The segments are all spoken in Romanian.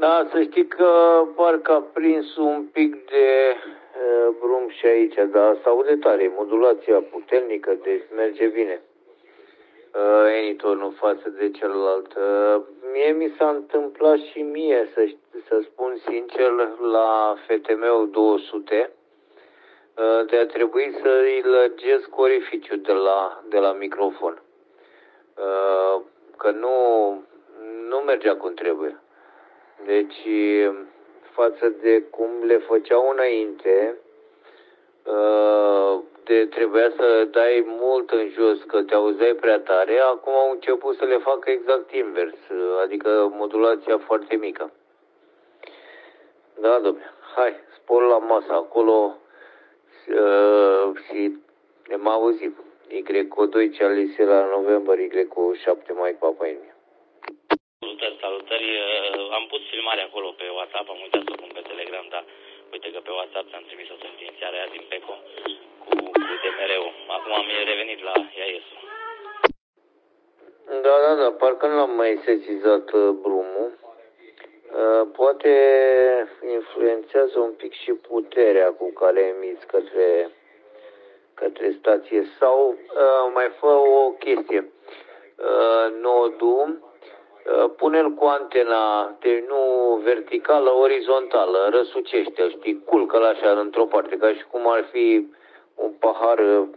Da, să știi că parcă a prins un pic de brum și aici, dar s-aude tare, modulația puternică, deci merge bine. Anytorn față de celălalt. Mie mi s-a întâmplat și mie, să spun sincer, la FTM-ul 200, de a trebui să îi lărgesc orificiul de la microfon. Că nu mergea cum trebuie. Deci, față de cum le făceau înainte, trebuia să dai mult în jos, că te auzeai prea tare, acum au început să le facă exact invers, adică modulația foarte mică. Da, dom'le, hai, spor la masă acolo și ne auzim. Y2 Charlie la November, Y7 Mike Papa India. Salutări. Am pus filmarea acolo pe WhatsApp, am uitat să o pun pe Telegram, dar uite că pe WhatsApp ți-am trimis-o să înființarea aia din Peco cu DMR-ul. Acum am revenit la IAS-ul. Da, parcă nu am mai sesizat brumul. Poate influențează un pic și puterea cu care emiți către stație sau mai fă o chestie. Nodul, pune-l cu antena, deci nu verticală, orizontală, răsucește-l, știi, culcă-l așa într-o parte, ca și cum ar fi un pahar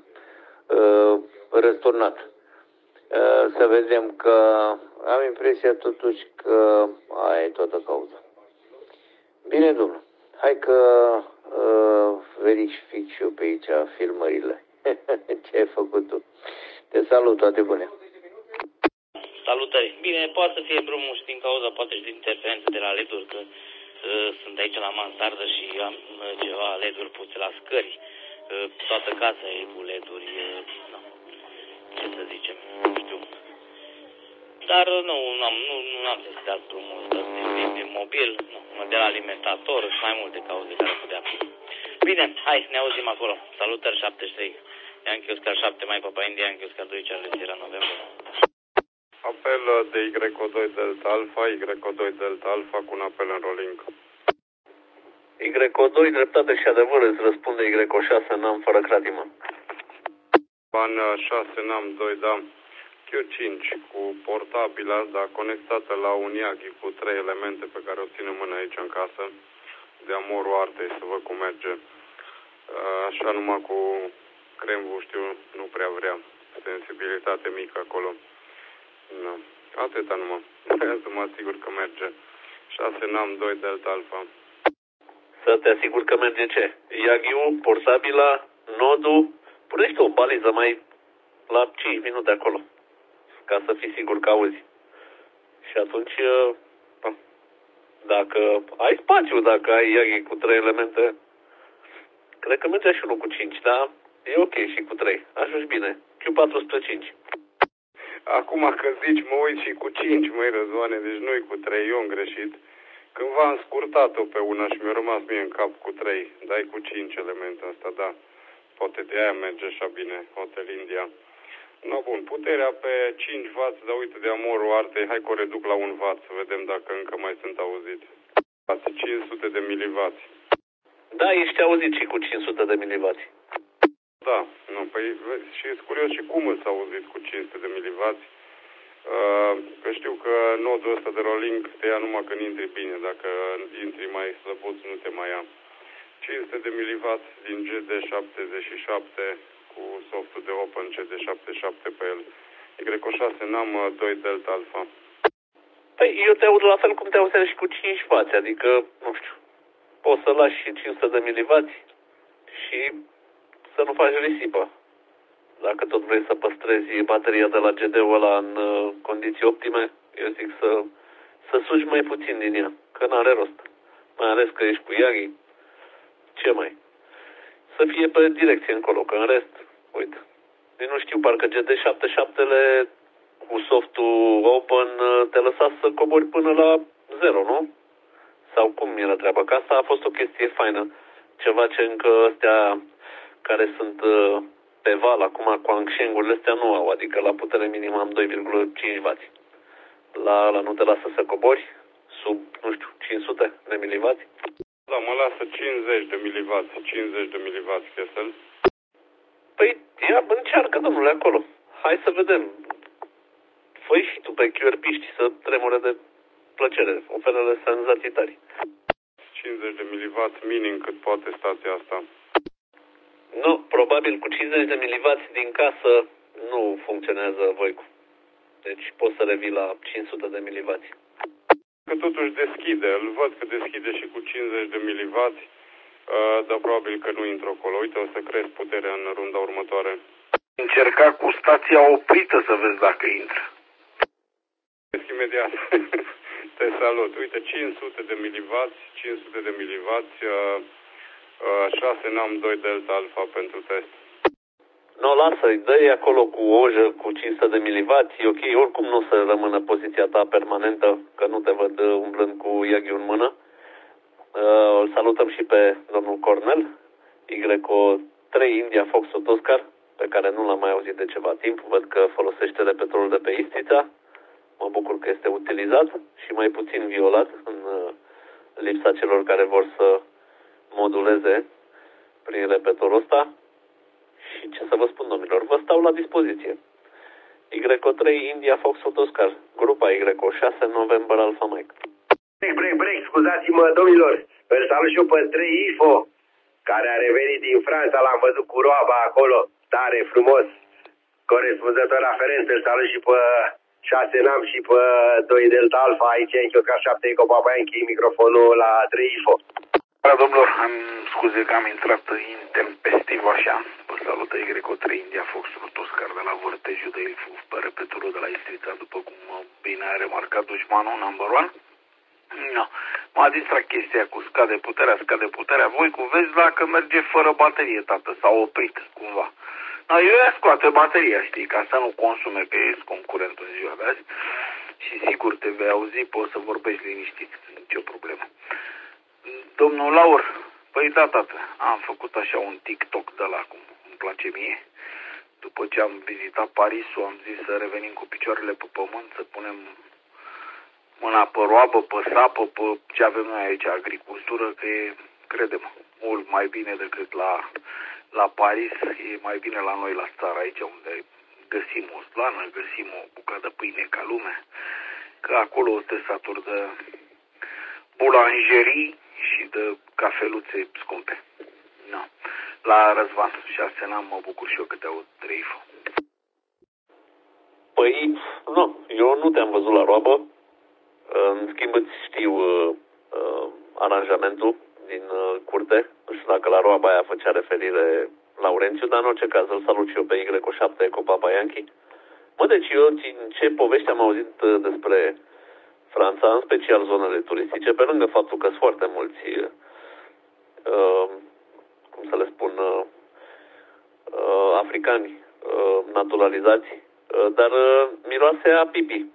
răsturnat. Să vedem că am impresia totuși că aia e toată cauza. Bine, domnule, hai că verific și eu pe aici filmările. Ce ai făcut tu? Te salut, toate bune. Salutări. Bine, poate să fie brumul și din cauza, poate și din interferență de la LED-uri, că sunt aici la mansardă și am ceva LED-uri puse la scări. Toată casa e cu LED-uri, ce să zicem, nu știu. Dar nu am să dea drumul ăsta de mobil, nu, de la alimentator și mai multe cauze care putea fi. Bine, hai, ne auzim acolo. Salutări 73. Yankee Oscar 7 Mike Papa India, Yankee Oscar 2 Charlie Sierra November. Apel de Y2 Delta Alpha, Y2 Delta Alpha cu un apel în rolling. Y2, dreptate și adevăr, îți răspunde Y6, n-am fără cratimă. Ban 6, n-am 2, da. Q5 cu portabila, dar conectată la un Yagi cu 3 elemente pe care o țin în mână aici în casă. De amorul artei, să văd cum merge. Așa numai cu cremvul, știu, nu prea vrea. Sensibilitate mică acolo. Nu. Atâta numai. Vreau să mă asigur că merge. 6 NAM 2 Delta Alpha. Să te asigur că merge ce? Yagi-ul, portabila, nodul, punește o baliză mai la 5 minute acolo. Ca să fii sigur că auzi. Și atunci, dacă ai spațiu, dacă ai Yagi cu 3 elemente, cred că mergea și unul cu 5, dar e ok și cu 3. Ajungi bine. Q405. Acum că zici, mă uit și cu 5, măi, Răzvoane, deci nu-i cu 3, eu am greșit. Cândva am scurtat-o pe una și mi-a rămas mie în cap cu 3, dai cu 5 elemente asta, da. Poate de aia merge așa bine, Hotel India. No, bun, puterea pe 5W, dar uite de amorul artei, hai că o reduc la 1W, să vedem dacă încă mai sunt auziți. 500 de milivați. Da, ești auzit și cu 500 de milivați. Da, nu, păi și sunt curios și cum îți auzit cu 500 de milivați. Că știu că nodul ăsta de rolling te ia numai când intri bine, dacă intri mai slăbuț nu te mai ia. 500 de milivați din GD77 cu softul de Open GD77 pe el. Y6 NAM 2 Delta Alpha. Păi eu te aud la fel cum te auzeam și cu 5 fați, adică, nu știu, poți să lași și 500 de milivați și să nu faci risipă. Dacă tot vrei să păstrezi bateria de la GD-ul ăla în condiții optime, eu zic să sugi mai puțin din ea, că n-are rost. Mai ales că ești cu Yagi. Ce mai? Să fie pe direcție încolo, că în rest, uite. Eu nu știu, parcă GD77-le cu softul Open te lăsa să cobori până la 0, nu? Sau cum era treaba? Că asta a fost o chestie faină. Ceva ce încă astea care sunt pe val, acum Quansheng-urile astea nu au, adică la putere minimă am 2,5W. La nu te lasă să cobori sub, nu știu, 500 de milivați? Da, mă lasă 50 de milivați, 50 de milivați Chesel. Păi, ia, încearcă, domnule, acolo. Hai să vedem. Fă-i și tu pe chiorpiști să tremure de plăcere. Oferele senzații tari. 50 de milivați minim cât poate stația asta. Nu, probabil cu 50 de milivați din casă nu funcționează Voicu. Deci poți să revii la 500 de milivați. Că totuși deschide, îl văd că deschide și cu 50 de milivați, dar probabil că nu intră acolo. Uite, o să crezi puterea în runda următoare. Încerca cu stația oprită să vezi dacă intră. Imediat. Te salut. Uite, 500 de milivați, 500 de milivați, 6 NAM 2 Delta Alpha pentru test. Nu, lasă-i, dă-i acolo cu ojă, cu 500 de milivați, e ok, oricum nu o să rămână poziția ta permanentă, că nu te văd umblând cu iaghiul în mână. Îl salutăm și pe domnul Cornel, YO3 India Foxtrot Oscar, pe care nu l-am mai auzit de ceva timp, văd că folosește repetorul de pe Istița, mă bucur că este utilizat și mai puțin violat în lipsa celor care vor să moduleze prin repetorul ăsta. Și ce să vă spun, domnilor, vă stau la dispoziție. YO3 India Foxtrot Oscar, grupa YO6 November Alpha Mike. Break, scuzați-mă, domnilor, îl salut și eu pe 3 IFO, care a revenit din Franța, l-am văzut cu roaba acolo, tare frumos, corespunzător aferent, îl salut și pe 6 NAM și pe 2 Delta Alpha, aici în Chiosca 7 Eco Papa Yankee, microfonul la 3 IFO. Domnilor, scuze că am intrat intempestiv așa. Vă salută YO3 India Foxtrot Oscar de la vârtejul de Ilfov pe repetorul de la Istrița, după cum bine a remarcat dușmanul number one. No. M-a distrat chestia cu scade puterea. Voi cu vezi dacă merge fără baterie, tată, s-a oprit cumva. No, eu ia scoate bateria, știi, ca să nu consume, că ești concurent în ziua de azi. Și sigur te vei auzi, poți să vorbești liniștit, nicio problemă. Domnul Laur, păi da, tată, am făcut așa un TikTok de la cum îmi place mie. După ce am vizitat Parisul, am zis să revenim cu picioarele pe pământ, să punem mâna pe roabă, pe sapă, pe ce avem noi aici, agricultură, că e, crede-mă, mult mai bine decât la Paris, e mai bine la noi la țară, aici unde găsim o slană, găsim o bucată de pâine ca lume, că acolo o te saturi de boulangerii și de cafeluțe scumpe. No. La Răzvan, 6 NAM, mă bucur și eu că te aud, 3 IFO. Păi, nu, eu nu te-am văzut la roabă. În schimb îți știu aranjamentul din curte. Nu știu dacă la roaba aia făcea referire Laurențiu, dar în orice caz îl salut și eu pe YO7 Eco Papa Yankee. Mă, deci eu ce povești am auzit despre Franța, în special zonele turistice, pe lângă faptul că sunt foarte mulți, cum să le spun, africani naturalizați, dar miroase a pipi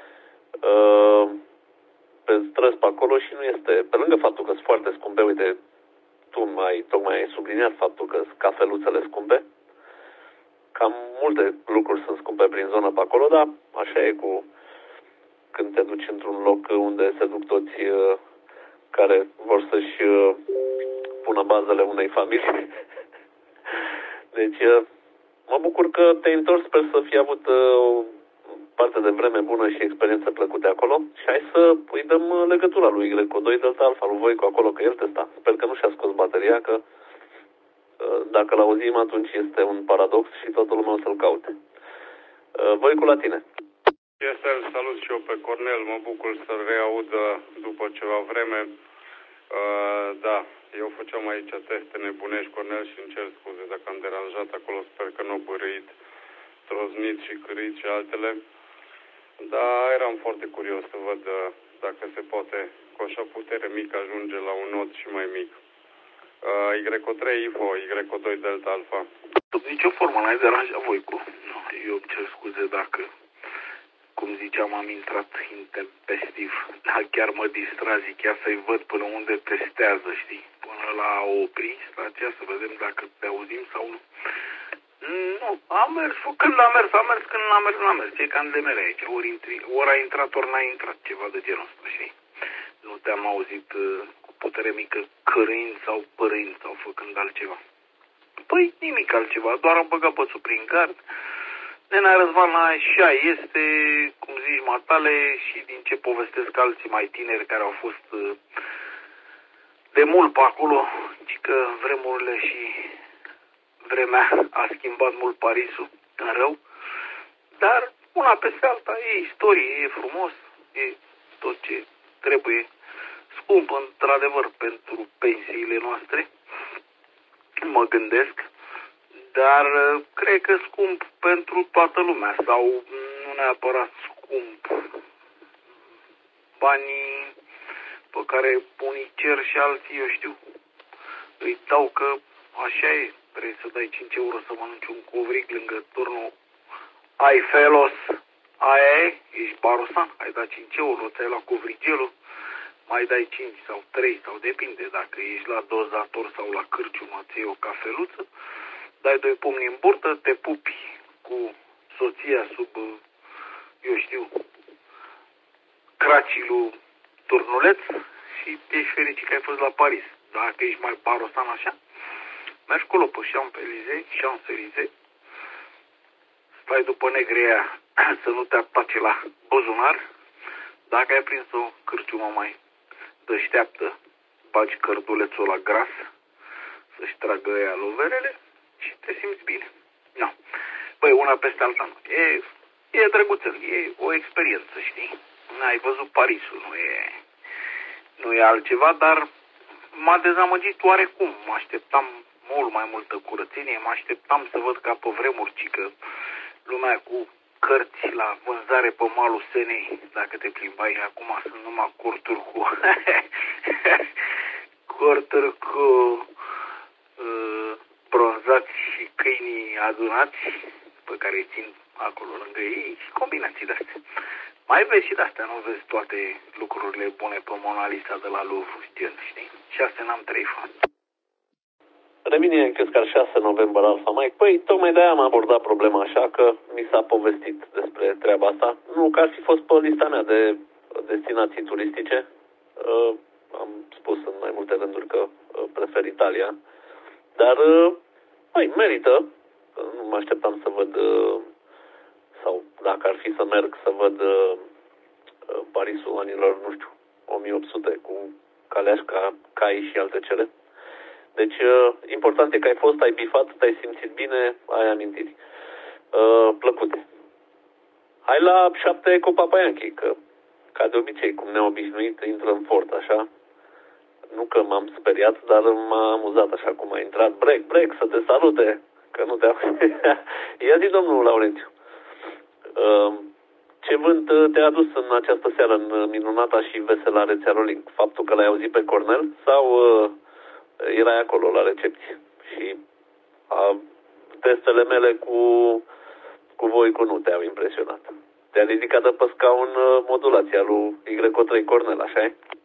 pe străzi pe acolo și nu este, pe lângă faptul că sunt foarte scumpe, uite, tocmai ai subliniat faptul că sunt cafeluțele scumpe, cam multe lucruri sunt scumpe prin zonă pe acolo, dar așa e când te duci într-un loc unde se duc toți care vor să-și pună bazele unei familii. Deci, mă bucur că te-ai întors, sper să fii avut o parte de vreme bună și experiență plăcute acolo și hai să îi dăm legătura lui YO2 Delta Alpha, lui Voicu acolo, că el testa. Sper că nu și-a scos bateria, că dacă l-auzim atunci este un paradox și toată lumea o să-l caute. Voicu, la tine. Să-l salut și eu pe Cornel, mă bucur să-l reaud după ceva vreme. Da, eu făceam aici teste nebunești, Cornel, și îmi cer scuze dacă am deranjat acolo, sper că nu am bărâit, troznit și cârit și altele. Dar eram foarte curios să văd dacă se poate cu așa putere mică ajunge la un nod și mai mic. YO3 IFO, YO2 Delta Alpha. Sub nicio formă n-ai deranjat Voicu. No, eu îmi cer scuze dacă, cum ziceam, am intrat intempestiv. Da, chiar mă distra, zic, ia să-i văd până unde testează, știi? Până la opri stația, să vedem dacă te auzim sau nu. Nu, a mers, când a mers, când n-a mers, n-a mers. E ca în demere aici, ori a intrat, ori n-a intrat, ceva de genul ăsta, știi? Nu te-am auzit cu putere mică cărâind sau părâind sau făcând altceva. Păi nimic altceva, doar am băgat pățul prin gard. Nenea Răzvan așa este, cum zici matale, și din ce povestesc alții mai tineri care au fost de mult pe acolo, ci că vremurile și vremea a schimbat mult Parisul în rău, dar una peste alta e istorie, e frumos, e tot ce trebuie, scump într-adevăr pentru pensiile noastre, mă gândesc, dar cred că scump pentru toată lumea sau nu neapărat scump. Banii pe care unii cer și alții, eu știu, îi dau că așa e. Trebuie să dai 5 euro să mănânci un covric lângă turnul Eifelos. Aia e, ești barosan, ai dat 5 euro, ți-ai luat covrigelul, mai dai 5 sau 3 sau depinde, dacă ești la dozator sau la cârciumă, ți iei o cafeluță, dai 2 pumni în burtă, te pupi cu soția sub, eu știu, cracii lui Turnuleț și ești fericit că ai fost la Paris. Dacă ești mai barosan așa, mergi acolo pe Champs-Élysées, stai după negreia să nu te atace la buzunar. Dacă ai prins o cârciumă mai deșteaptă, bagi cărdulețul la gras să-și tragă ea loverele și te simți bine. No. Băi, una peste alta nu. E drăguțel, e o experiență, știi? N-ai văzut Parisul, nu e altceva, dar m-a dezamăgit oarecum. Mă așteptam mult mai multă curățenie, mă așteptam să văd ca pe vremuri, cică lumea cu cărți la vânzare pe malul Senei, dacă te plimbai. Acum sunt numai corturi cu corturi cu bronzați și câinii adunați pe care îi țin acolo lângă ei și combinații de-astea. Mai vezi și de-astea, nu vezi toate lucrurile bune pe Mona Lisa de la Louvre, gen, știi? 6 n-am 3 fani. Revine Căscar 6 noiembrie la Alfa Mike. Păi, tocmai de-aia am abordat problema așa, că mi s-a povestit despre treaba asta. Nu că ar fi fost pe lista mea de destinații turistice. Am spus în mai multe rânduri că prefer Italia. Dar, păi, merită. Nu mă așteptam să văd, sau dacă ar fi să merg să văd Parisul anilor, nu știu, 1800 cu caleașca, cai și alte cele. Deci, important e că ai fost, ai bifat, te-ai simțit bine, ai amintiri plăcute. Hai la 7 cu Papaianchi, că, ca de obicei, cum neobișnuit, intră în fort, așa. Nu că m-am speriat, dar m-a amuzat așa cum a intrat. Break, să te salute, că nu te-am... Ia zi, domnul Laurențiu, ce vânt te-a adus în această seară în minunata și veselă rețea Rolling? Faptul că l-ai auzit pe Cornel sau... erai acolo la recepție și testele mele cu Voicu nu te-au impresionat. Te-a ridicat de pe scaun modulația lui Y3 Cornel, așa e?